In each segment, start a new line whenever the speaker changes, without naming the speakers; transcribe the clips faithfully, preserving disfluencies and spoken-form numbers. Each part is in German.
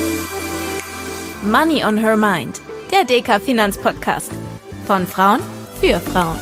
Money on Her Mind, der D K Finanzpodcast. Von Frauen für Frauen.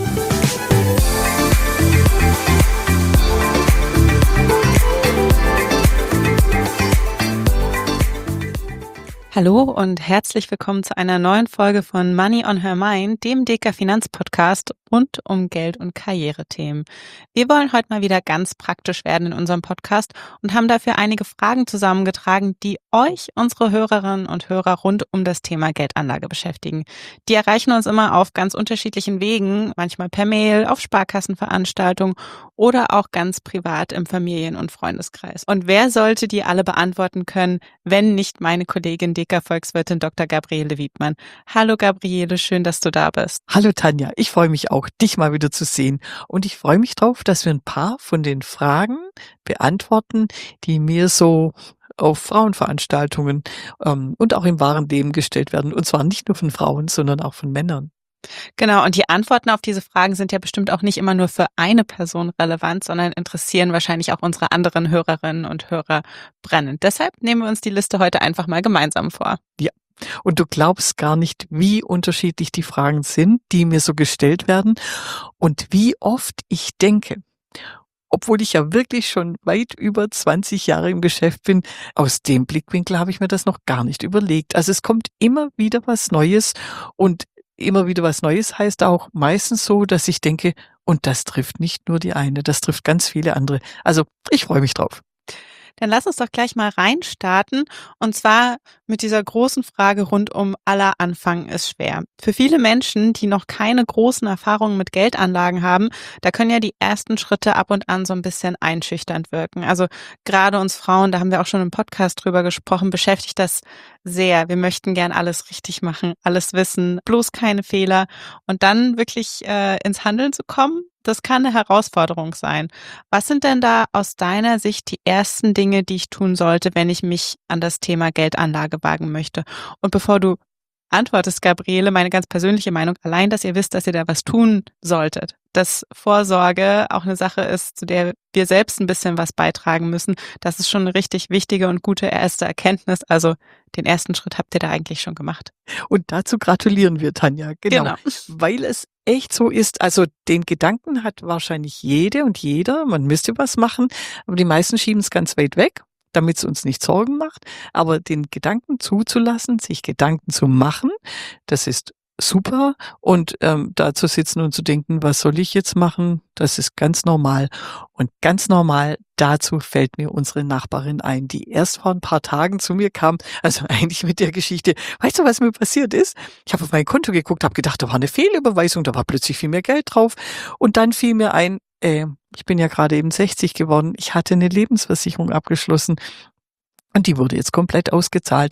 Hallo und herzlich willkommen zu einer neuen Folge von Money on Her Mind, dem D K Finanzpodcast rund um Geld- und Karrierethemen. Wir wollen heute mal wieder ganz praktisch werden in unserem Podcast und haben dafür einige Fragen zusammengetragen, die euch, unsere Hörerinnen und Hörer, rund um das Thema Geldanlage beschäftigen. Die erreichen uns immer auf ganz unterschiedlichen Wegen, manchmal per Mail, auf Sparkassenveranstaltungen oder auch ganz privat im Familien- und Freundeskreis. Und wer sollte die alle beantworten können, wenn nicht meine Kollegin D K-Volkswirtin Doktor Gabriele Wiedmann. Hallo Gabriele, schön, dass du da bist.
Hallo Tanja, ich freue mich auch, dich mal wieder zu sehen. Und ich freue mich drauf, dass wir ein paar von den Fragen beantworten, die mir so auf Frauenveranstaltungen ähm, und auch im wahren Leben gestellt werden. Und zwar nicht nur von Frauen, sondern auch von Männern.
Genau, und die Antworten auf diese Fragen sind ja bestimmt auch nicht immer nur für eine Person relevant, sondern interessieren wahrscheinlich auch unsere anderen Hörerinnen und Hörer brennend. Deshalb nehmen wir uns die Liste heute einfach mal gemeinsam vor.
Ja, und du glaubst gar nicht, wie unterschiedlich die Fragen sind, die mir so gestellt werden und wie oft ich denke, obwohl ich ja wirklich schon weit über zwanzig Jahre im Geschäft bin, aus dem Blickwinkel habe ich mir das noch gar nicht überlegt. Also es kommt immer wieder was Neues und immer wieder was Neues heißt auch meistens so, dass ich denke, und das trifft nicht nur die eine, das trifft ganz viele andere. Also ich freue mich drauf.
Dann lass uns doch gleich mal reinstarten und zwar mit dieser großen Frage rund um aller Anfang ist schwer. Für viele Menschen, die noch keine großen Erfahrungen mit Geldanlagen haben, da können ja die ersten Schritte ab und an so ein bisschen einschüchternd wirken. Also gerade uns Frauen, da haben wir auch schon im Podcast drüber gesprochen, beschäftigt das sehr. Wir möchten gern alles richtig machen, alles wissen, bloß keine Fehler und dann wirklich äh, ins Handeln zu kommen. Das kann eine Herausforderung sein. Was sind denn da aus deiner Sicht die ersten Dinge, die ich tun sollte, wenn ich mich an das Thema Geldanlage wagen möchte? Und bevor du antwortest, Gabriele, meine ganz persönliche Meinung, allein, dass ihr wisst, dass ihr da was tun solltet, dass Vorsorge auch eine Sache ist, zu der wir selbst ein bisschen was beitragen müssen, das ist schon eine richtig wichtige und gute erste Erkenntnis. Also den ersten Schritt habt ihr da eigentlich schon gemacht.
Und dazu gratulieren wir, Tanja. Genau.
Genau.
Weil es echt so ist, also den Gedanken hat wahrscheinlich jede und jeder, man müsste was machen, aber die meisten schieben es ganz weit weg, damit es uns nicht Sorgen macht. Aber den Gedanken zuzulassen, sich Gedanken zu machen, das ist super. Und ähm, da zu sitzen und zu denken, was soll ich jetzt machen, das ist ganz normal. Und ganz normal, dazu fällt mir unsere Nachbarin ein, die erst vor ein paar Tagen zu mir kam, also eigentlich mit der Geschichte, weißt du, was mir passiert ist? Ich habe auf mein Konto geguckt, habe gedacht, da war eine Fehlüberweisung, da war plötzlich viel mehr Geld drauf. Und dann fiel mir ein, äh, ich bin ja gerade eben sechzig geworden, ich hatte eine Lebensversicherung abgeschlossen und die wurde jetzt komplett ausgezahlt.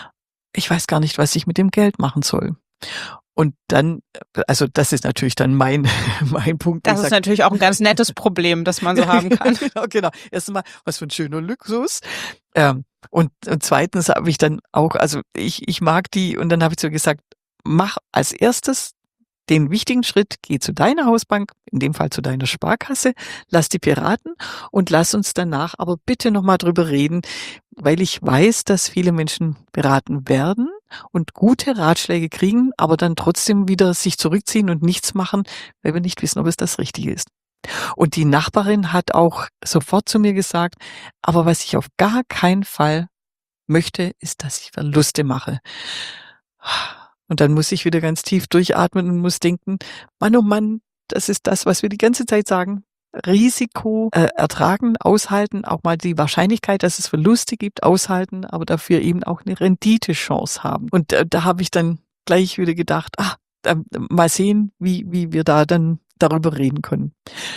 Ich weiß gar nicht, was ich mit dem Geld machen soll. Und dann, also das ist natürlich dann mein mein Punkt.
Das ist sag, natürlich auch ein ganz nettes Problem, das man so haben kann.
Genau, genau. Erstmal, was für ein schöner Luxus. Ähm, und, und zweitens habe ich dann auch, also ich ich mag die, und dann habe ich so gesagt, mach als erstes den wichtigen Schritt, geh zu deiner Hausbank, in dem Fall zu deiner Sparkasse, lass die beraten und lass uns danach aber bitte nochmal drüber reden, weil ich weiß, dass viele Menschen beraten werden und gute Ratschläge kriegen, aber dann trotzdem wieder sich zurückziehen und nichts machen, weil wir nicht wissen, ob es das Richtige ist. Und die Nachbarin hat auch sofort zu mir gesagt, aber was ich auf gar keinen Fall möchte, ist, dass ich Verluste mache. Und dann muss ich wieder ganz tief durchatmen und muss denken, Mann, oh Mann, das ist das, was wir die ganze Zeit sagen. Risiko äh, ertragen, aushalten, auch mal die Wahrscheinlichkeit, dass es Verluste gibt, aushalten, aber dafür eben auch eine Renditechance haben. Und äh, da habe ich dann gleich wieder gedacht, ah, äh, mal sehen, wie, wie wir da dann darüber reden können.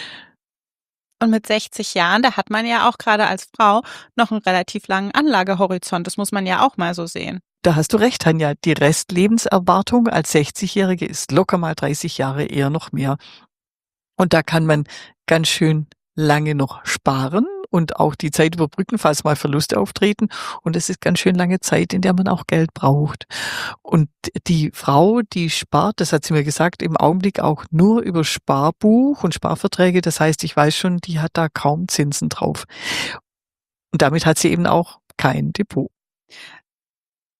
Und mit sechzig Jahren, da hat man ja auch gerade als Frau noch einen relativ langen Anlagehorizont. Das muss man ja auch mal so sehen.
Da hast du recht, Tanja. Die Restlebenserwartung als sechzigjährige ist locker mal dreißig Jahre, eher noch mehr. Und da kann man ganz schön lange noch sparen und auch die Zeit überbrücken, falls mal Verluste auftreten. Und es ist ganz schön lange Zeit, in der man auch Geld braucht. Und die Frau, die spart, das hat sie mir gesagt, im Augenblick auch nur über Sparbuch und Sparverträge. Das heißt, ich weiß schon, die hat da kaum Zinsen drauf. Und damit hat sie eben auch kein Depot.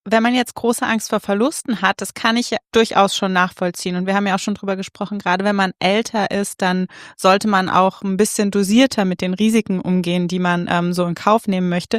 wenn man jetzt große Angst vor Verlusten hat, das kann ich ja durchaus schon nachvollziehen. Und wir haben ja auch schon drüber gesprochen, gerade wenn man älter ist, dann sollte man auch ein bisschen dosierter mit den Risiken umgehen, die man ähm, so in Kauf nehmen möchte.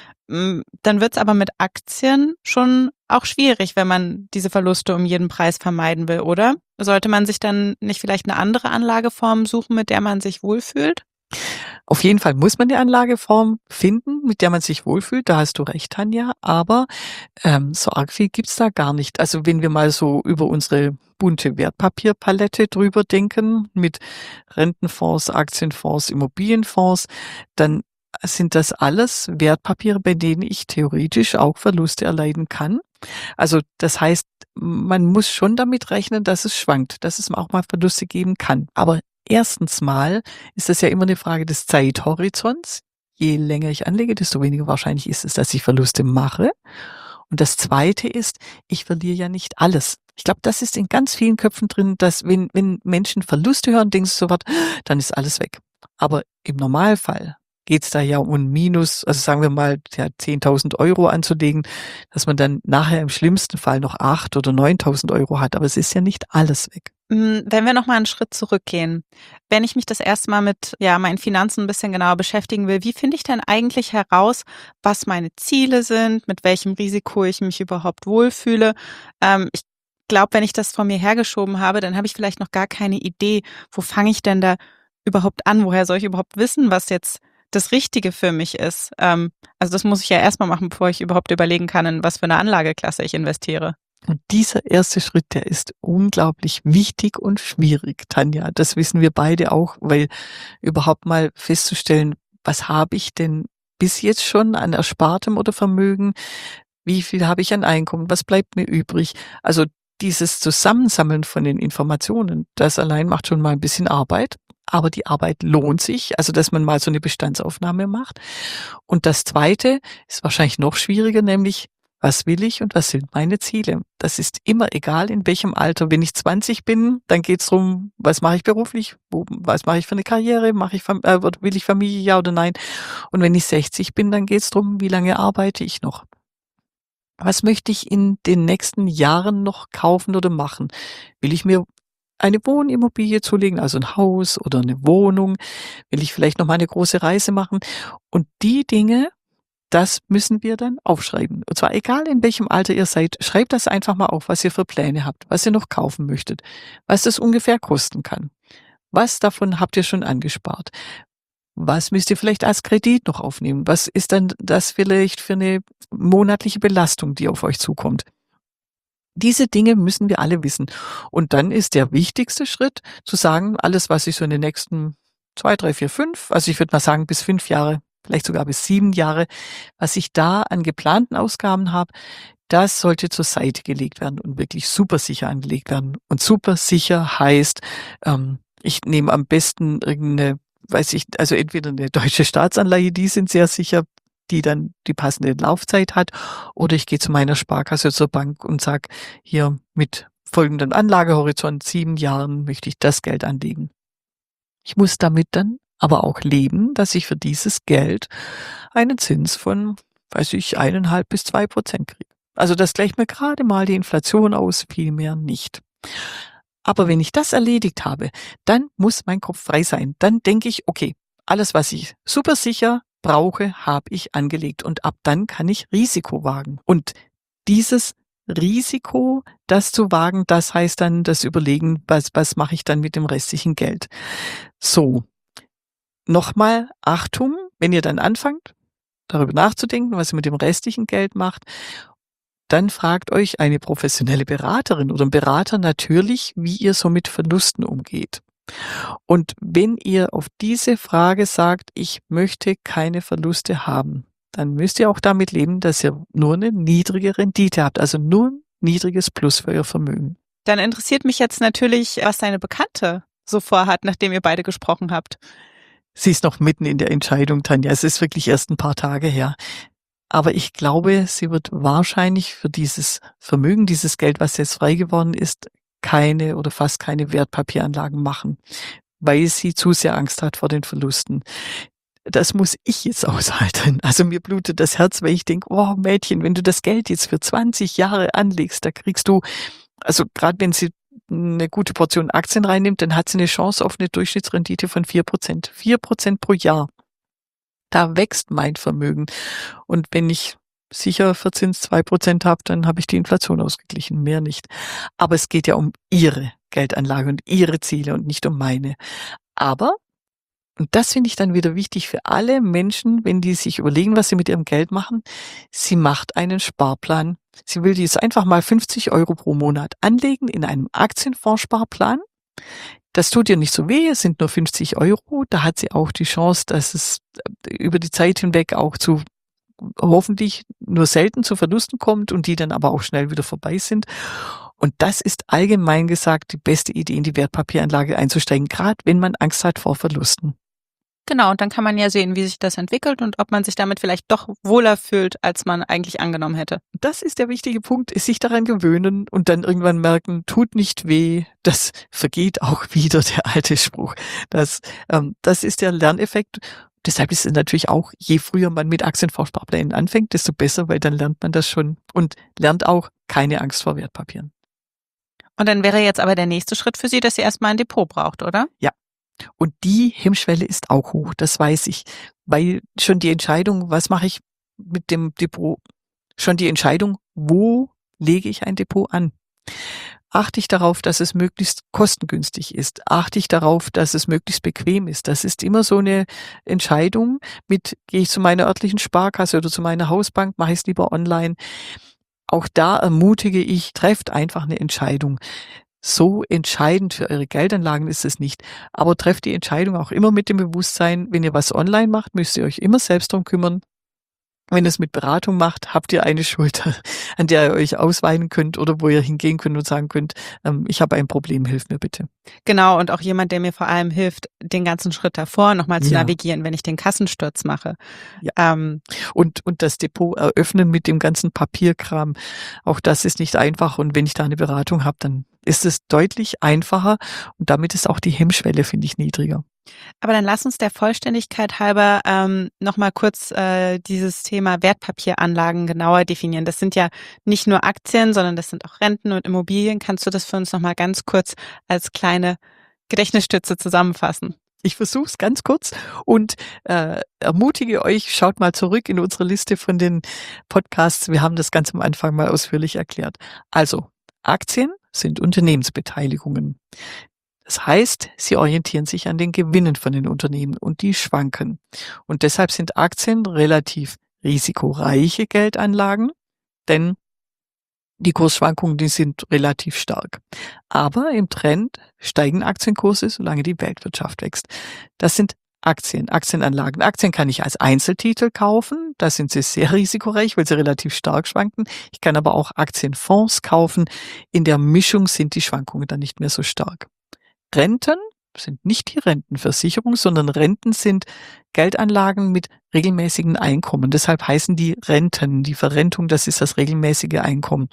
Mm, Dann wird's aber mit Aktien schon auch schwierig, wenn man diese Verluste um jeden Preis vermeiden will, oder? Sollte man sich dann nicht vielleicht eine andere Anlageform suchen, mit der man sich wohlfühlt?
Auf jeden Fall muss man eine Anlageform finden, mit der man sich wohlfühlt. Da hast du recht, Tanja. Aber ähm, so arg viel gibt's da gar nicht. Also wenn wir mal so über unsere bunte Wertpapierpalette drüber denken, mit Rentenfonds, Aktienfonds, Immobilienfonds, dann sind das alles Wertpapiere, bei denen ich theoretisch auch Verluste erleiden kann. Also das heißt, man muss schon damit rechnen, dass es schwankt, dass es auch mal Verluste geben kann. Aber erstens mal ist das ja immer eine Frage des Zeithorizonts. Je länger ich anlege, desto weniger wahrscheinlich ist es, dass ich Verluste mache. Und das Zweite ist, ich verliere ja nicht alles. Ich glaube, das ist in ganz vielen Köpfen drin, dass wenn, wenn Menschen Verluste hören, denken sie sofort, dann ist alles weg. Aber im Normalfall geht's da ja um ein Minus, also sagen wir mal, ja, zehntausend Euro anzulegen, dass man dann nachher im schlimmsten Fall noch acht oder neuntausend Euro hat. Aber es ist ja nicht alles weg.
Mm, Wenn wir nochmal einen Schritt zurückgehen, wenn ich mich das erste Mal mit ja, meinen Finanzen ein bisschen genauer beschäftigen will, wie finde ich denn eigentlich heraus, was meine Ziele sind, mit welchem Risiko ich mich überhaupt wohlfühle? Ähm, ich glaube, wenn ich das vor mir hergeschoben habe, dann habe ich vielleicht noch gar keine Idee, wo fange ich denn da überhaupt an? Woher soll ich überhaupt wissen, was jetzt das Richtige für mich ist? Ähm, also das muss ich ja erstmal machen, bevor ich überhaupt überlegen kann, in was für eine Anlageklasse ich investiere.
Und dieser erste Schritt, der ist unglaublich wichtig und schwierig, Tanja. Das wissen wir beide auch, weil überhaupt mal festzustellen, was habe ich denn bis jetzt schon an Erspartem oder Vermögen? Wie viel habe ich an Einkommen? Was bleibt mir übrig? Also dieses Zusammensammeln von den Informationen, das allein macht schon mal ein bisschen Arbeit. Aber die Arbeit lohnt sich, also dass man mal so eine Bestandsaufnahme macht. Und das Zweite ist wahrscheinlich noch schwieriger, nämlich was will ich und was sind meine Ziele? Das ist immer egal, in welchem Alter. Wenn ich zwanzig bin, dann geht's drum, was mache ich beruflich? Wo, was mache ich für eine Karriere? Mache ich, Fam- äh, will ich Familie, ja oder nein? Und wenn ich sechzig bin, dann geht's drum, wie lange arbeite ich noch? Was möchte ich in den nächsten Jahren noch kaufen oder machen? Will ich mir eine Wohnimmobilie zulegen, also ein Haus oder eine Wohnung? Will ich vielleicht noch mal eine große Reise machen? Und die Dinge, das müssen wir dann aufschreiben. Und zwar egal in welchem Alter ihr seid, schreibt das einfach mal auf, was ihr für Pläne habt, was ihr noch kaufen möchtet, was das ungefähr kosten kann. Was davon habt ihr schon angespart? Was müsst ihr vielleicht als Kredit noch aufnehmen? Was ist dann das vielleicht für eine monatliche Belastung, die auf euch zukommt? Diese Dinge müssen wir alle wissen. Und dann ist der wichtigste Schritt zu sagen, alles, was ich so in den nächsten zwei, drei, vier, fünf, also ich würde mal sagen bis fünf Jahre, vielleicht sogar bis sieben Jahre, was ich da an geplanten Ausgaben habe, das sollte zur Seite gelegt werden und wirklich super sicher angelegt werden. Und super sicher heißt, ähm, ich nehme am besten irgendeine, weiß ich, also entweder eine deutsche Staatsanleihe, die sind sehr sicher, die dann die passende Laufzeit hat, oder ich gehe zu meiner Sparkasse zur Bank und sage, hier mit folgendem Anlagehorizont, sieben Jahren möchte ich das Geld anlegen. Ich muss damit dann aber auch leben, dass ich für dieses Geld einen Zins von, weiß ich, eineinhalb bis zwei Prozent kriege. Also das gleicht mir gerade mal die Inflation aus, viel mehr nicht. Aber wenn ich das erledigt habe, dann muss mein Kopf frei sein. Dann denke ich, okay, alles, was ich super sicher brauche, habe ich angelegt. Und ab dann kann ich Risiko wagen. Und dieses Risiko, das zu wagen, das heißt dann das Überlegen, was, was mache ich dann mit dem restlichen Geld. So, nochmal Achtung, wenn ihr dann anfangt, darüber nachzudenken, was ihr mit dem restlichen Geld macht, dann fragt euch eine professionelle Beraterin oder ein Berater natürlich, wie ihr so mit Verlusten umgeht. Und wenn ihr auf diese Frage sagt, ich möchte keine Verluste haben, dann müsst ihr auch damit leben, dass ihr nur eine niedrige Rendite habt, also nur ein niedriges Plus für euer Vermögen.
Dann interessiert mich jetzt natürlich, was deine Bekannte so vorhat, nachdem ihr beide gesprochen habt.
Sie ist noch mitten in der Entscheidung, Tanja. Es ist wirklich erst ein paar Tage her. Aber ich glaube, sie wird wahrscheinlich für dieses Vermögen, dieses Geld, was jetzt frei geworden ist, keine oder fast keine Wertpapieranlagen machen, weil sie zu sehr Angst hat vor den Verlusten. das muss ich jetzt aushalten. Also mir blutet das Herz, weil ich denke, oh Mädchen, wenn du das Geld jetzt für zwanzig Jahre anlegst, da kriegst du, also gerade wenn sie eine gute Portion Aktien reinnimmt, dann hat sie eine Chance auf eine Durchschnittsrendite von vier Prozent. vier Prozent pro Jahr. Da wächst mein Vermögen. Und wenn ich sicher Verzins zwei Prozent habe, dann habe ich die Inflation ausgeglichen, mehr nicht. Aber es geht ja um ihre Geldanlage und ihre Ziele und nicht um meine. Aber, und das finde ich dann wieder wichtig für alle Menschen, wenn die sich überlegen, was sie mit ihrem Geld machen, sie macht einen Sparplan. Sie will jetzt einfach mal fünfzig Euro pro Monat anlegen in einem Aktienfondssparplan. Das tut ihr nicht so weh, es sind nur fünfzig Euro. Da hat sie auch die Chance, dass es über die Zeit hinweg auch zu hoffentlich nur selten zu Verlusten kommt und die dann aber auch schnell wieder vorbei sind. Und das ist allgemein gesagt die beste Idee, in die Wertpapieranlage einzusteigen, gerade wenn man Angst hat vor Verlusten.
Genau, und dann kann man ja sehen, wie sich das entwickelt und ob man sich damit vielleicht doch wohler fühlt, als man eigentlich angenommen hätte.
Das ist der wichtige Punkt, ist sich daran gewöhnen und dann irgendwann merken, tut nicht weh, das vergeht auch wieder, der alte Spruch. Das, ähm, das ist der Lerneffekt. Deshalb ist es natürlich auch, je früher man mit Aktienfondssparplänen anfängt, desto besser, weil dann lernt man das schon und lernt auch keine Angst vor Wertpapieren.
Und dann wäre jetzt aber der nächste Schritt für Sie, dass Sie erstmal ein Depot braucht, oder?
Ja. Und die Hemmschwelle ist auch hoch, das weiß ich, weil schon die Entscheidung, was mache ich mit dem Depot, schon die Entscheidung, wo lege ich ein Depot an? Achte ich darauf, dass es möglichst kostengünstig ist? Achte ich darauf, dass es möglichst bequem ist? Das ist immer so eine Entscheidung mit, gehe ich zu meiner örtlichen Sparkasse oder zu meiner Hausbank, mache ich es lieber online? Auch da ermutige ich, trefft einfach eine Entscheidung. So entscheidend für eure Geldanlagen ist es nicht. Aber trefft die Entscheidung auch immer mit dem Bewusstsein, wenn ihr was online macht, müsst ihr euch immer selbst drum kümmern. Wenn ihr es mit Beratung macht, habt ihr eine Schulter, an der ihr euch ausweinen könnt oder wo ihr hingehen könnt und sagen könnt, ähm, ich habe ein Problem, hilf mir bitte.
Genau, und auch jemand, der mir vor allem hilft, den ganzen Schritt davor nochmal zu
Ja.
navigieren, wenn ich den Kassensturz mache.
Ja.
Ähm,
Und, und das Depot eröffnen mit dem ganzen Papierkram, auch das ist nicht einfach. Und wenn ich da eine Beratung habe, dann ist es deutlich einfacher und damit ist auch die Hemmschwelle, finde ich, niedriger.
Aber dann lass uns der Vollständigkeit halber ähm, nochmal kurz äh, dieses Thema Wertpapieranlagen genauer definieren. Das sind ja nicht nur Aktien, sondern das sind auch Renten und Immobilien. Kannst du das für uns nochmal ganz kurz als kleine Gedächtnisstütze zusammenfassen?
Ich versuche es ganz kurz und äh, ermutige euch, schaut mal zurück in unsere Liste von den Podcasts. Wir haben das ganz am Anfang mal ausführlich erklärt. Also, Aktien sind Unternehmensbeteiligungen. Das heißt, sie orientieren sich an den Gewinnen von den Unternehmen und die schwanken. Und deshalb sind Aktien relativ risikoreiche Geldanlagen, denn die Kursschwankungen, die sind relativ stark. Aber im Trend steigen Aktienkurse, solange die Weltwirtschaft wächst. Das sind Aktien, Aktienanlagen. Aktien kann ich als Einzeltitel kaufen. Da sind sie sehr risikoreich, weil sie relativ stark schwanken. Ich kann aber auch Aktienfonds kaufen. In der Mischung sind die Schwankungen dann nicht mehr so stark. Renten sind nicht die Rentenversicherung, sondern Renten sind Geldanlagen mit regelmäßigen Einkommen. Deshalb heißen die Renten. Die Verrentung, das ist das regelmäßige Einkommen.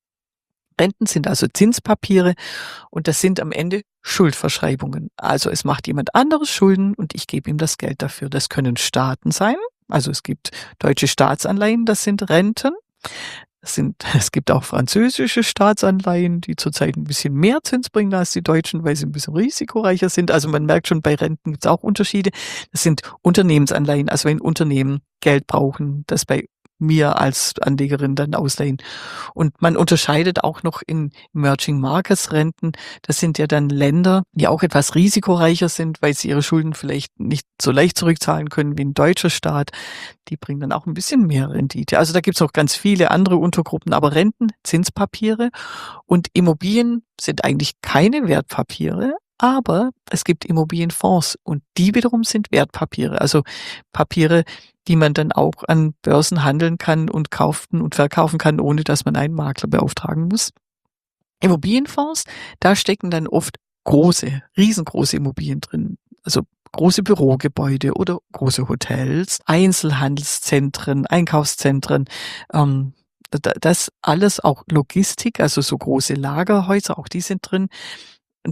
Renten sind also Zinspapiere und das sind am Ende Schuldverschreibungen. Also es macht jemand anderes Schulden und ich gebe ihm das Geld dafür. Das können Staaten sein. Also es gibt deutsche Staatsanleihen, das sind Renten. Es sind, es gibt auch französische Staatsanleihen, die zurzeit ein bisschen mehr Zins bringen als die deutschen, weil sie ein bisschen risikoreicher sind. Also man merkt schon, bei Renten gibt es auch Unterschiede. Das sind Unternehmensanleihen, also wenn Unternehmen Geld brauchen, das bei mir als Anlegerin dann ausleihen. Und man unterscheidet auch noch in Emerging Markets Renten. Das sind ja dann Länder, die auch etwas risikoreicher sind, weil sie ihre Schulden vielleicht nicht so leicht zurückzahlen können wie ein deutscher Staat. Die bringen dann auch ein bisschen mehr Rendite. Also da gibt es noch ganz viele andere Untergruppen, aber Renten, Zinspapiere und Immobilien sind eigentlich keine Wertpapiere, aber es gibt Immobilienfonds und die wiederum sind Wertpapiere, also Papiere, die man dann auch an Börsen handeln kann und kaufen und verkaufen kann, ohne dass man einen Makler beauftragen muss. Immobilienfonds, da stecken dann oft große, riesengroße Immobilien drin, also große Bürogebäude oder große Hotels, Einzelhandelszentren, Einkaufszentren, ähm, das alles auch Logistik, also so große Lagerhäuser, auch die sind drin. Und da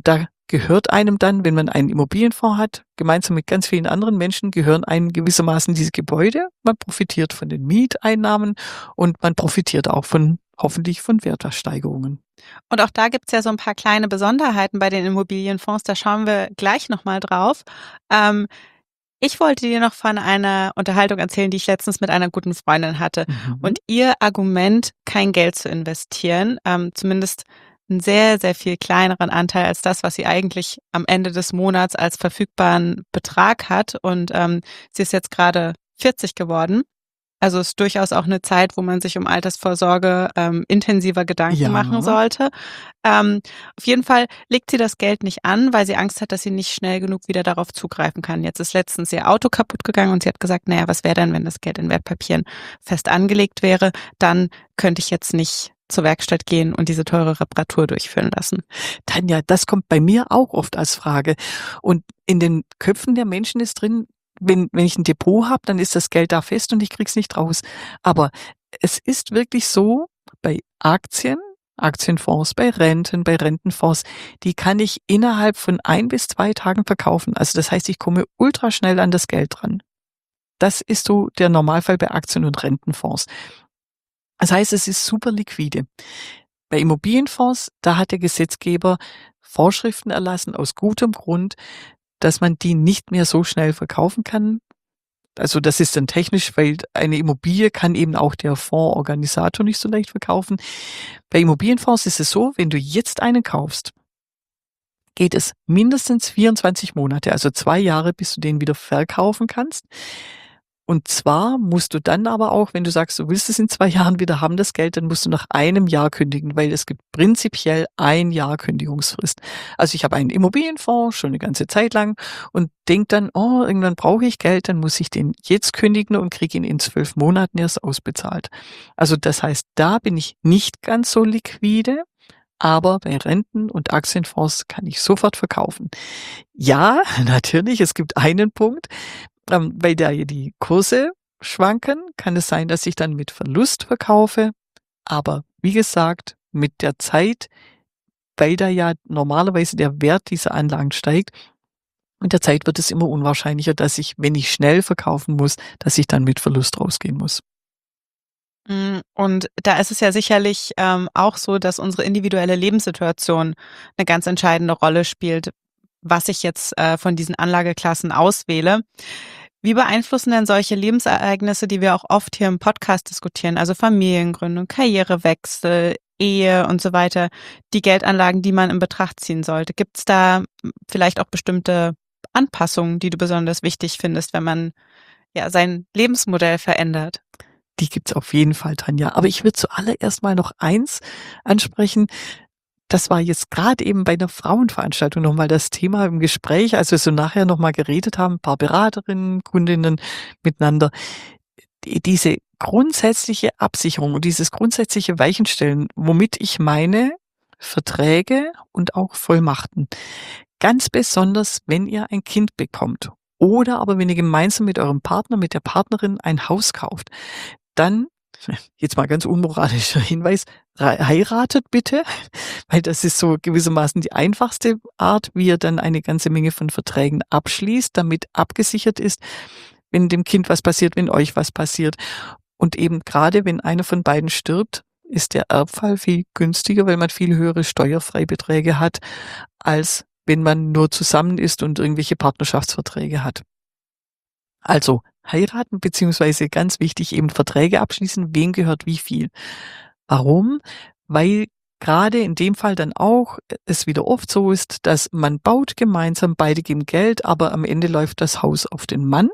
gehört einem dann, wenn man einen Immobilienfonds hat, gemeinsam mit ganz vielen anderen Menschen, gehören einem gewissermaßen diese Gebäude. Man profitiert von den Mieteinnahmen und man profitiert auch von, hoffentlich von Wertsteigerungen.
Und auch da gibt's ja so ein paar kleine Besonderheiten bei den Immobilienfonds, da schauen wir gleich nochmal drauf. Ähm, ich wollte dir noch von einer Unterhaltung erzählen, die ich letztens mit einer guten Freundin hatte.
Mhm.
Und ihr Argument, kein Geld zu investieren, ähm, zumindest einen sehr, sehr viel kleineren Anteil als das, was sie eigentlich am Ende des Monats als verfügbaren Betrag hat. Und ähm, sie ist jetzt gerade vierzig geworden. Also ist durchaus auch eine Zeit, wo man sich um Altersvorsorge ähm, intensiver Gedanken
Ja.
machen sollte. Ähm, auf jeden Fall legt sie das Geld nicht an, weil sie Angst hat, dass sie nicht schnell genug wieder darauf zugreifen kann. Jetzt ist letztens ihr Auto kaputt gegangen und sie hat gesagt, naja, was wäre denn, wenn das Geld in Wertpapieren fest angelegt wäre? Dann könnte ich jetzt nicht zur Werkstatt gehen und diese teure Reparatur durchführen lassen.
Tanja, das kommt bei mir auch oft als Frage. Und in den Köpfen der Menschen ist drin, wenn, wenn ich ein Depot habe, dann ist das Geld da fest und ich krieg's nicht raus. Aber es ist wirklich so, bei Aktien, Aktienfonds, bei Renten, bei Rentenfonds, die kann ich innerhalb von ein bis zwei Tagen verkaufen. Also das heißt, ich komme ultra schnell an das Geld dran. Das ist so der Normalfall bei Aktien- und Rentenfonds. Das heißt, es ist super liquide. Bei Immobilienfonds, da hat der Gesetzgeber Vorschriften erlassen aus gutem Grund, dass man die nicht mehr so schnell verkaufen kann. Also das ist dann technisch, weil eine Immobilie kann eben auch der Fondsorganisator nicht so leicht verkaufen. Bei Immobilienfonds ist es so, wenn du jetzt einen kaufst, geht es mindestens vierundzwanzig Monate, also zwei Jahre, bis du den wieder verkaufen kannst. Und zwar musst du dann aber auch, wenn du sagst, du willst es in zwei Jahren wieder haben, das Geld, dann musst du nach einem Jahr kündigen, weil es gibt prinzipiell ein Jahr Kündigungsfrist. Also ich habe einen Immobilienfonds schon eine ganze Zeit lang und denke dann, oh, irgendwann brauche ich Geld, dann muss ich den jetzt kündigen und kriege ihn in zwölf Monaten erst ausbezahlt. Also das heißt, da bin ich nicht ganz so liquide. Aber bei Renten- und Aktienfonds kann ich sofort verkaufen. Ja, natürlich, es gibt einen Punkt, ähm, weil da die Kurse schwanken, kann es sein, dass ich dann mit Verlust verkaufe. Aber wie gesagt, mit der Zeit, weil da ja normalerweise der Wert dieser Anlagen steigt, mit der Zeit wird es immer unwahrscheinlicher, dass ich, wenn ich schnell verkaufen muss, dass ich dann mit Verlust rausgehen muss.
Und da ist es ja sicherlich ähm, auch so, dass unsere individuelle Lebenssituation eine ganz entscheidende Rolle spielt, was ich jetzt äh, von diesen Anlageklassen auswähle. Wie beeinflussen denn solche Lebensereignisse, die wir auch oft hier im Podcast diskutieren, also Familiengründung, Karrierewechsel, Ehe und so weiter, die Geldanlagen, die man in Betracht ziehen sollte? Gibt es da vielleicht auch bestimmte Anpassungen, die du besonders wichtig findest, wenn man ja sein Lebensmodell verändert?
Die gibt's auf jeden Fall, Tanja. Aber ich würde zuallererst mal noch eins ansprechen. Das war jetzt gerade eben bei einer Frauenveranstaltung nochmal das Thema im Gespräch, als wir so nachher nochmal geredet haben, ein paar Beraterinnen, Kundinnen miteinander. Die, diese grundsätzliche Absicherung und dieses grundsätzliche Weichenstellen, womit ich meine Verträge und auch Vollmachten. Ganz besonders, wenn ihr ein Kind bekommt. Oder aber wenn ihr gemeinsam mit eurem Partner, mit der Partnerin ein Haus kauft. Dann, jetzt mal ganz unmoralischer Hinweis, heiratet bitte, weil das ist so gewissermaßen die einfachste Art, wie ihr dann eine ganze Menge von Verträgen abschließt, damit abgesichert ist, wenn dem Kind was passiert, wenn euch was passiert. Und eben gerade, wenn einer von beiden stirbt, ist der Erbfall viel günstiger, weil man viel höhere Steuerfreibeträge hat, als wenn man nur zusammen ist und irgendwelche Partnerschaftsverträge hat. Also heiraten, beziehungsweise ganz wichtig eben Verträge abschließen, wem gehört wie viel. Warum? Weil gerade in dem Fall dann auch es wieder oft so ist, dass man baut gemeinsam, beide geben Geld, aber am Ende läuft das Haus auf den Mann.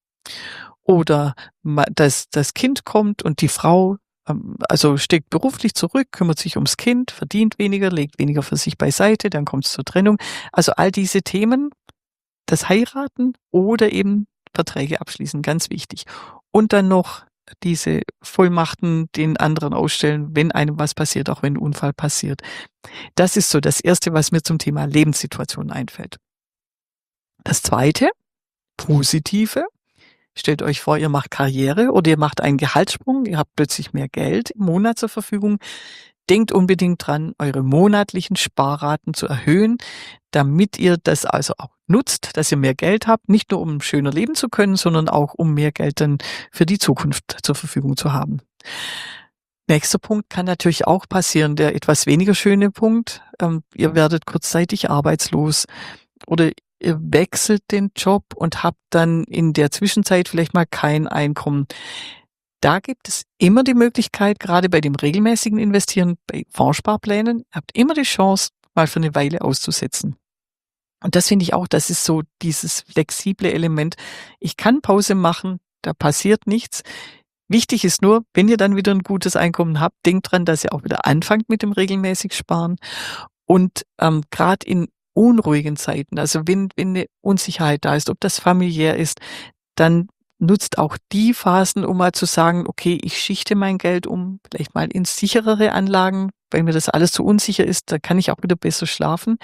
Oder das, das Kind kommt und die Frau also steckt beruflich zurück, kümmert sich ums Kind, verdient weniger, legt weniger für sich beiseite, dann kommt es zur Trennung. Also all diese Themen, das Heiraten oder eben Verträge abschließen, ganz wichtig. Und dann noch diese Vollmachten den anderen ausstellen, wenn einem was passiert, auch wenn ein Unfall passiert. Das ist so das Erste, was mir zum Thema Lebenssituation einfällt. Das Zweite, Positive. Stellt euch vor, ihr macht Karriere oder ihr macht einen Gehaltssprung, ihr habt plötzlich mehr Geld im Monat zur Verfügung. denkt unbedingt dran, eure monatlichen Sparraten zu erhöhen, damit ihr das also auch nutzt, dass ihr mehr Geld habt, nicht nur um schöner leben zu können, sondern auch um mehr Geld dann für die Zukunft zur Verfügung zu haben. Nächster Punkt kann natürlich auch passieren, der etwas weniger schöne Punkt. Ähm, ihr werdet kurzzeitig arbeitslos oder ihr wechselt den Job und habt dann in der Zwischenzeit vielleicht mal kein Einkommen. Da gibt es immer die Möglichkeit, gerade bei dem regelmäßigen Investieren, bei Fondssparplänen, ihr habt immer die Chance, mal für eine Weile auszusetzen. Und das finde ich auch, das ist so dieses flexible Element. Ich kann Pause machen, da passiert nichts. Wichtig ist nur, wenn ihr dann wieder ein gutes Einkommen habt, denkt dran, dass ihr auch wieder anfangt mit dem regelmäßig Sparen. Und ähm, gerade in unruhigen Zeiten, also wenn, wenn eine Unsicherheit da ist, ob das familiär ist, dann nutzt auch die Phasen, um mal zu sagen, okay, ich schichte mein Geld um, vielleicht mal in sicherere Anlagen. Wenn mir das alles zu unsicher ist, da kann ich auch wieder besser schlafen.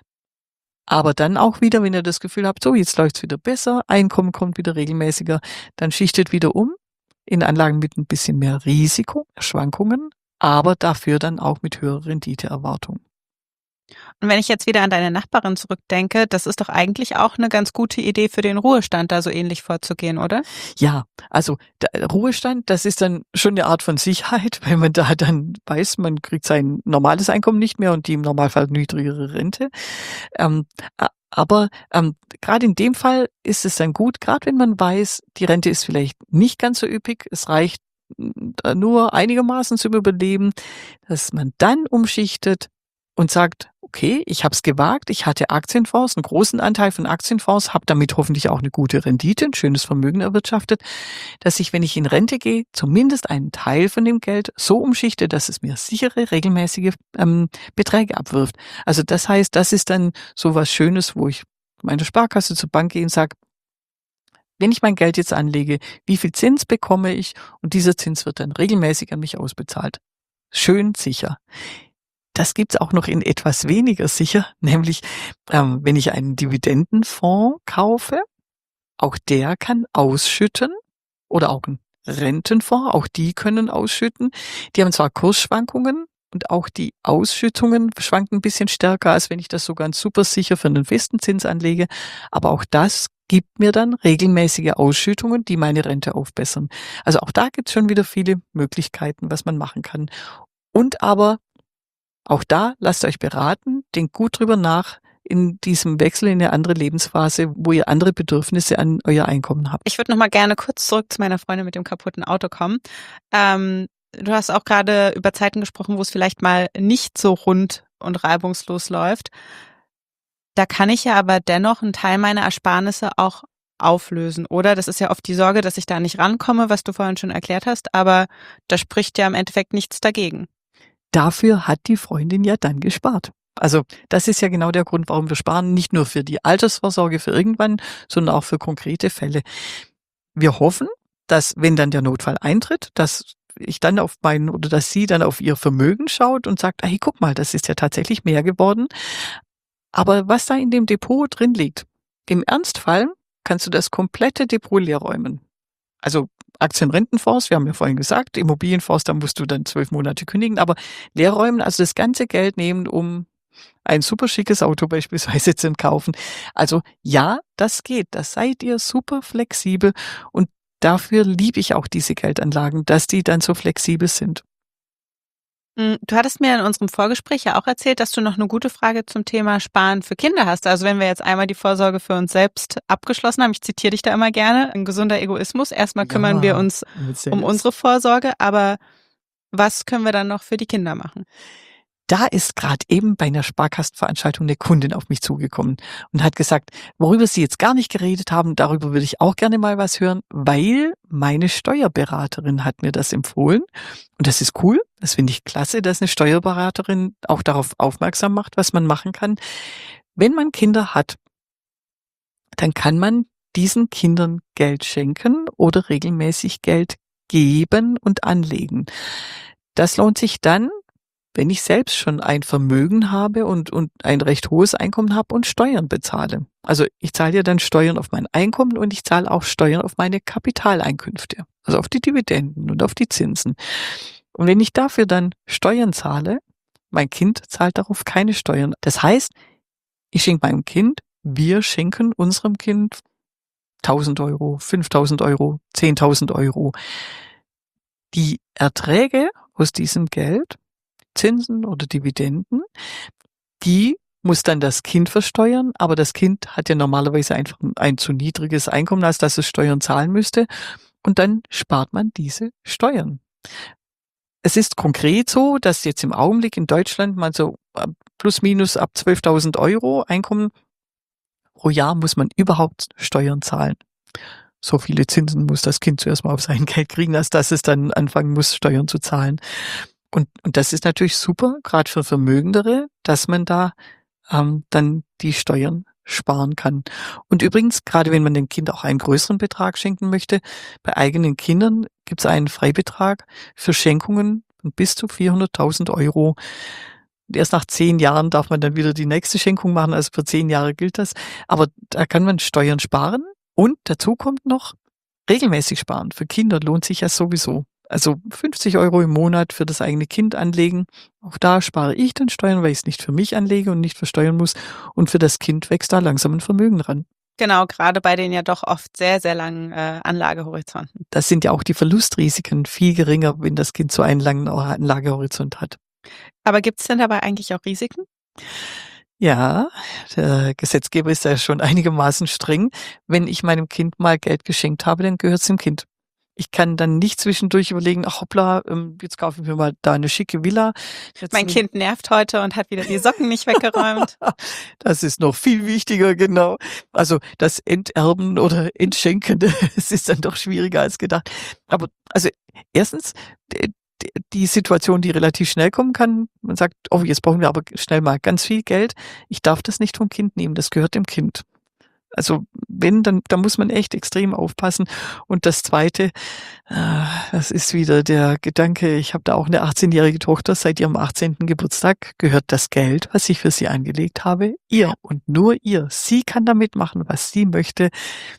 Aber dann auch wieder, wenn ihr das Gefühl habt, so, jetzt läuft's wieder besser, Einkommen kommt wieder regelmäßiger, dann schichtet wieder um in Anlagen mit ein bisschen mehr Risiko, Schwankungen, aber dafür dann auch mit höherer Renditeerwartung.
Und wenn ich jetzt wieder an deine Nachbarin zurückdenke, das ist doch eigentlich auch eine ganz gute Idee für den Ruhestand, da so ähnlich vorzugehen, oder?
Ja, also der Ruhestand, das ist dann schon eine Art von Sicherheit, weil man da dann weiß, man kriegt sein normales Einkommen nicht mehr und die im Normalfall niedrigere Rente. Ähm, a- aber ähm, gerade in dem Fall ist es dann gut, gerade wenn man weiß, die Rente ist vielleicht nicht ganz so üppig, es reicht mm, nur einigermaßen zum Überleben, dass man dann umschichtet und sagt, okay, ich habe es gewagt, ich hatte Aktienfonds, einen großen Anteil von Aktienfonds, habe damit hoffentlich auch eine gute Rendite, ein schönes Vermögen erwirtschaftet, dass ich, wenn ich in Rente gehe, zumindest einen Teil von dem Geld so umschichte, dass es mir sichere, regelmäßige ähm, Beträge abwirft. Also das heißt, das ist dann so was Schönes, wo ich meine Sparkasse zur Bank gehe und sage, wenn ich mein Geld jetzt anlege, wie viel Zins bekomme ich? Und dieser Zins wird dann regelmäßig an mich ausbezahlt. Schön sicher. Das gibt's auch noch in etwas weniger sicher, nämlich ähm, wenn ich einen Dividendenfonds kaufe, auch der kann ausschütten oder auch ein Rentenfonds, auch die können ausschütten. Die haben zwar Kursschwankungen und auch die Ausschüttungen schwanken ein bisschen stärker, als wenn ich das so ganz super sicher für einen festen Zins anlege, aber auch das gibt mir dann regelmäßige Ausschüttungen, die meine Rente aufbessern. Also auch da gibt's schon wieder viele Möglichkeiten, was man machen kann. Und aber auch da lasst euch beraten, denkt gut drüber nach in diesem Wechsel in eine andere Lebensphase, wo ihr andere Bedürfnisse an euer Einkommen habt.
Ich würde noch mal gerne kurz zurück zu meiner Freundin mit dem kaputten Auto kommen. Ähm, du hast auch gerade über Zeiten gesprochen, wo es vielleicht mal nicht so rund und reibungslos läuft. Da kann ich ja aber dennoch einen Teil meiner Ersparnisse auch auflösen, oder? Das ist ja oft die Sorge, dass ich da nicht rankomme, was du vorhin schon erklärt hast, aber da spricht ja im Endeffekt nichts dagegen.
Dafür hat die Freundin ja dann gespart. Also das ist ja genau der Grund, warum wir sparen, nicht nur für die Altersvorsorge für irgendwann, sondern auch für konkrete Fälle. Wir hoffen, dass, wenn dann der Notfall eintritt, dass ich dann auf meinen oder dass sie dann auf ihr Vermögen schaut und sagt, hey, guck mal, das ist ja tatsächlich mehr geworden. Aber was da in dem Depot drin liegt, im Ernstfall kannst du das komplette Depot leer räumen. Also Aktienrentenfonds, wir haben ja vorhin gesagt, Immobilienfonds, da musst du dann zwölf Monate kündigen, aber leer räumen, also das ganze Geld nehmen, um ein super schickes Auto beispielsweise zu kaufen. Also ja, das geht, das seid ihr super flexibel und dafür liebe ich auch diese Geldanlagen, dass die dann so flexibel sind.
Du hattest mir in unserem Vorgespräch ja auch erzählt, dass du noch eine gute Frage zum Thema Sparen für Kinder hast. Also wenn wir jetzt einmal die Vorsorge für uns selbst abgeschlossen haben, ich zitiere dich da immer gerne, ein gesunder Egoismus. Erstmal kümmern
Ja,
wir uns um unsere Vorsorge, aber was können wir dann noch für die Kinder machen?
Da ist gerade eben bei einer Sparkassenveranstaltung eine Kundin auf mich zugekommen und hat gesagt, worüber Sie jetzt gar nicht geredet haben, darüber würde ich auch gerne mal was hören, weil meine Steuerberaterin hat mir das empfohlen. Und das ist cool, das finde ich klasse, dass eine Steuerberaterin auch darauf aufmerksam macht, was man machen kann. Wenn man Kinder hat, dann kann man diesen Kindern Geld schenken oder regelmäßig Geld geben und anlegen. Das lohnt sich dann, wenn ich selbst schon ein Vermögen habe und, und ein recht hohes Einkommen habe und Steuern bezahle. Also ich zahle ja dann Steuern auf mein Einkommen und ich zahle auch Steuern auf meine Kapitaleinkünfte, also auf die Dividenden und auf die Zinsen. Und wenn ich dafür dann Steuern zahle, mein Kind zahlt darauf keine Steuern. Das heißt, ich schenke meinem Kind, wir schenken unserem Kind tausend Euro, fünftausend Euro, zehntausend Euro. Die Erträge aus diesem Geld, Zinsen oder Dividenden, die muss dann das Kind versteuern, aber das Kind hat ja normalerweise einfach ein zu niedriges Einkommen, als dass es Steuern zahlen müsste, und dann spart man diese Steuern. Es ist konkret so, dass jetzt im Augenblick in Deutschland man so plus minus ab zwölftausend Euro Einkommen pro Jahr muss man überhaupt Steuern zahlen. So viele Zinsen muss das Kind zuerst mal auf sein Geld kriegen, als dass es dann anfangen muss, Steuern zu zahlen. Und, und das ist natürlich super, gerade für Vermögendere, dass man da ähm, dann die Steuern sparen kann. Und übrigens, gerade wenn man dem Kind auch einen größeren Betrag schenken möchte, bei eigenen Kindern gibt es einen Freibetrag für Schenkungen von bis zu vierhunderttausend Euro. Erst nach zehn Jahren darf man dann wieder die nächste Schenkung machen, also für zehn Jahre gilt das. Aber da kann man Steuern sparen und dazu kommt noch regelmäßig sparen. Für Kinder lohnt sich ja sowieso. Also fünfzig Euro im Monat für das eigene Kind anlegen. Auch da spare ich dann Steuern, weil ich es nicht für mich anlege und nicht versteuern muss. Und für das Kind wächst da langsam ein Vermögen ran.
Genau, gerade bei den ja doch oft sehr, sehr langen äh, Anlagehorizonten.
Das sind ja auch die Verlustrisiken viel geringer, wenn das Kind so einen langen Anlagehorizont hat.
Aber gibt es denn dabei eigentlich auch Risiken?
Ja, der Gesetzgeber ist ja schon einigermaßen streng. Wenn ich meinem Kind mal Geld geschenkt habe, dann gehört es dem Kind. Ich kann dann nicht zwischendurch überlegen, ach hoppla, jetzt kaufe ich mir mal da eine schicke Villa. Jetzt
mein Kind nervt heute und hat wieder die Socken nicht weggeräumt.
Das ist noch viel wichtiger, genau. Also das Enterben oder Entschenken, es ist dann doch schwieriger als gedacht. Aber also erstens, die Situation, die relativ schnell kommen kann, man sagt, oh, jetzt brauchen wir aber schnell mal ganz viel Geld. Ich darf das nicht vom Kind nehmen, das gehört dem Kind. Also wenn, dann, da muss man echt extrem aufpassen. Und das Zweite, äh, das ist wieder der Gedanke, ich habe da auch eine achtzehnjährige Tochter, seit ihrem achtzehnten Geburtstag gehört das Geld, was ich für sie angelegt habe, ihr und nur ihr. Sie kann damit machen, was sie möchte,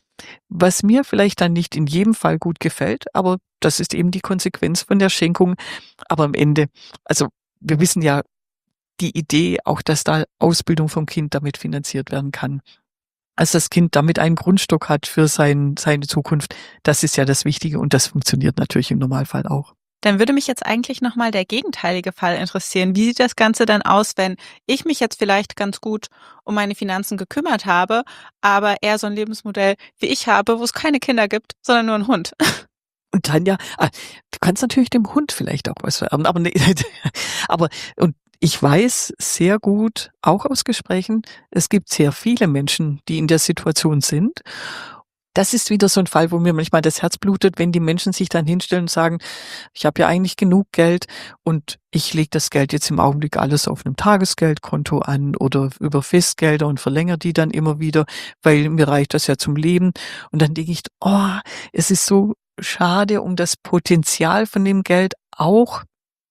was mir vielleicht dann nicht in jedem Fall gut gefällt, aber das ist eben die Konsequenz von der Schenkung. Aber am Ende, also wir wissen ja, die Idee auch, dass da Ausbildung vom Kind damit finanziert werden kann. Als das Kind damit einen Grundstock hat für sein, seine Zukunft, das ist ja das Wichtige und das funktioniert natürlich im Normalfall auch.
Dann würde mich jetzt eigentlich nochmal der gegenteilige Fall interessieren. Wie sieht das Ganze dann aus, wenn ich mich jetzt vielleicht ganz gut um meine Finanzen gekümmert habe, aber eher so ein Lebensmodell wie ich habe, wo es keine Kinder gibt, sondern nur einen Hund?
Und dann ja, du kannst natürlich dem Hund vielleicht auch was vererben, aber nee, aber und ich weiß sehr gut, auch aus Gesprächen, es gibt sehr viele Menschen, die in der Situation sind. Das ist wieder so ein Fall, wo mir manchmal das Herz blutet, wenn die Menschen sich dann hinstellen und sagen, ich habe ja eigentlich genug Geld und ich lege das Geld jetzt im Augenblick alles auf einem Tagesgeldkonto an oder über Festgelder und verlängere die dann immer wieder, weil mir reicht das ja zum Leben. Und dann denke ich, oh, es ist so schade um das Potenzial von dem Geld, auch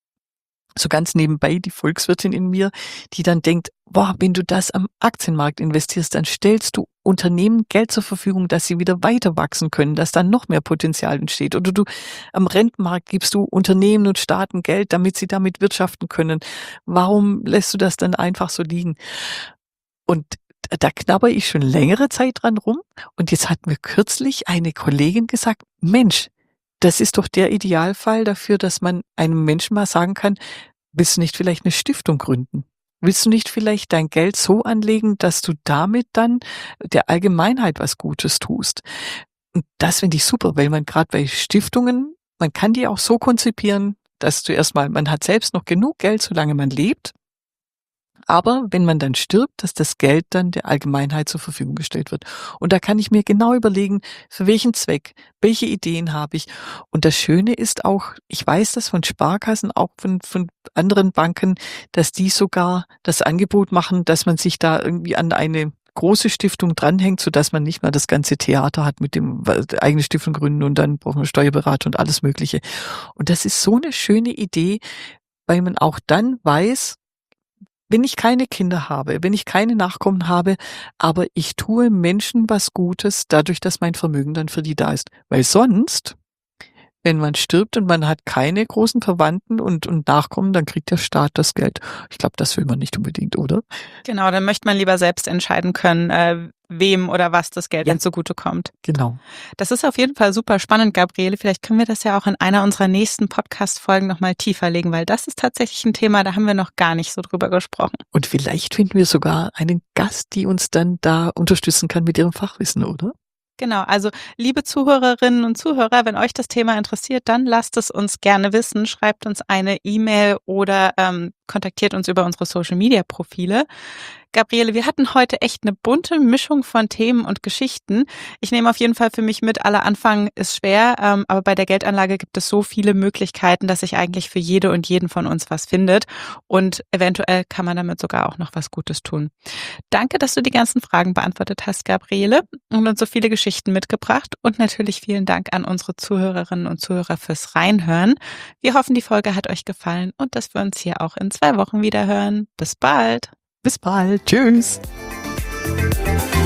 so ganz nebenbei die Volkswirtin in mir, die dann denkt, boah, wenn du das am Aktienmarkt investierst, dann stellst du Unternehmen Geld zur Verfügung, dass sie wieder weiter wachsen können, dass dann noch mehr Potenzial entsteht. Oder du am Rentenmarkt gibst du Unternehmen und Staaten Geld, damit sie damit wirtschaften können. Warum lässt du das dann einfach so liegen? Und da knabber ich schon längere Zeit dran rum. Und jetzt hat mir kürzlich eine Kollegin gesagt, Mensch, das ist doch der Idealfall dafür, dass man einem Menschen mal sagen kann, willst du nicht vielleicht eine Stiftung gründen? Willst du nicht vielleicht dein Geld so anlegen, dass du damit dann der Allgemeinheit was Gutes tust? Und das finde ich super, weil man gerade bei Stiftungen, man kann die auch so konzipieren, dass du erstmal, man hat selbst noch genug Geld, solange man lebt. Aber wenn man dann stirbt, dass das Geld dann der Allgemeinheit zur Verfügung gestellt wird. Und da kann ich mir genau überlegen, für welchen Zweck, welche Ideen habe ich. Und das Schöne ist auch, ich weiß das von Sparkassen, auch von, von anderen Banken, dass die sogar das Angebot machen, dass man sich da irgendwie an eine große Stiftung dranhängt, sodass man nicht mehr das ganze Theater hat mit dem eigene Stiftung gründen und dann braucht man Steuerberater und alles Mögliche. Und das ist so eine schöne Idee, weil man auch dann weiß, wenn ich keine Kinder habe, wenn ich keine Nachkommen habe, aber ich tue Menschen was Gutes dadurch, dass mein Vermögen dann für die da ist. Weil sonst wenn man stirbt und man hat keine großen Verwandten und, und Nachkommen, dann kriegt der Staat das Geld. Ich glaube, das will man nicht unbedingt, oder?
Genau, dann möchte man lieber selbst entscheiden können, äh, wem oder was das Geld
Ja.
dann zugutekommt.
Genau.
Das ist auf jeden Fall super spannend, Gabriele. Vielleicht können wir das ja auch in einer unserer nächsten Podcast-Folgen nochmal tiefer legen, weil das ist tatsächlich ein Thema, da haben wir noch gar nicht so drüber gesprochen.
Und vielleicht finden wir sogar einen Gast, die uns dann da unterstützen kann mit ihrem Fachwissen, oder?
Genau, also liebe Zuhörerinnen und Zuhörer, wenn euch das Thema interessiert, dann lasst es uns gerne wissen. Schreibt uns eine E-Mail oder ähm, kontaktiert uns über unsere Social-Media-Profile. Gabriele, wir hatten heute echt eine bunte Mischung von Themen und Geschichten. Ich nehme auf jeden Fall für mich mit, aller Anfang ist schwer, ähm, aber bei der Geldanlage gibt es so viele Möglichkeiten, dass sich eigentlich für jede und jeden von uns was findet und eventuell kann man damit sogar auch noch was Gutes tun. Danke, dass du die ganzen Fragen beantwortet hast, Gabriele, und uns so viele Geschichten mitgebracht und natürlich vielen Dank an unsere Zuhörerinnen und Zuhörer fürs Reinhören. Wir hoffen, die Folge hat euch gefallen und dass wir uns hier auch in zwei Wochen wieder hören. Bis bald!
Bis bald. Tschüss.